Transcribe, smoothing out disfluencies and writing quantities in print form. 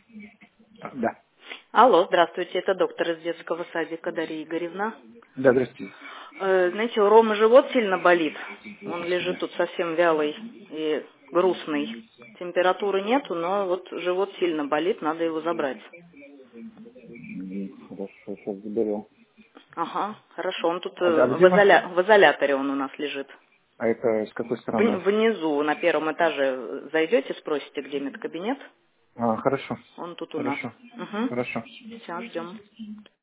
Да. Алло, здравствуйте, это доктор из детского садика Дарья Игоревна. Да, здравствуйте. Знаете, у Ромы живот сильно болит. Он лежит Да. тут совсем вялый и грустный. Температуры нету, но вот живот сильно болит, надо его забрать. Хорошо, сейчас заберем. Ага, хорошо, он тут А где мы? в изоляторе он у нас лежит. А это с какой стороны? Внизу, на первом этаже зайдете, спросите, где медкабинет. А, хорошо. Он тут у нас. Хорошо. Угу. Хорошо. Все, ждем.